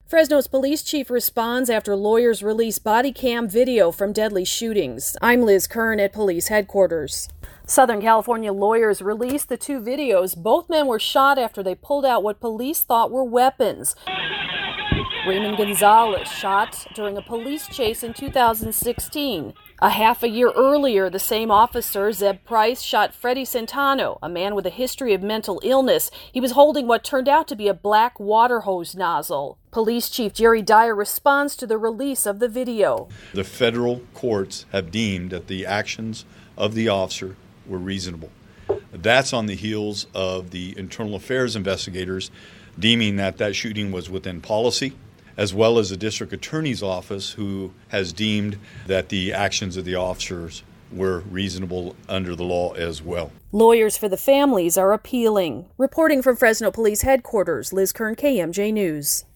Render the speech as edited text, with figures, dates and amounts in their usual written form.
Fresno's police chief responds after lawyers release body cam video from deadly shootings. I'm Liz Kern at police headquarters. Southern California lawyers released the two videos. Both men were shot after they pulled out what police thought were weapons. Raymond Gonzalez shot during a police chase in 2016. A half a year earlier, the same officer, Zeb Price, shot Freddie Santano, a man with a history of mental illness. He was holding what turned out to be a black water hose nozzle. Police Chief Jerry Dyer responds to the release of the video. The federal courts have deemed that the actions of the officer were reasonable. That's on the heels of the internal affairs investigators deeming that shooting was within policy, as well as the district attorney's office, who has deemed that the actions of the officers were reasonable under the law as well. Lawyers for the families are appealing. Reporting from Fresno Police Headquarters, Liz Kern, KMJ News.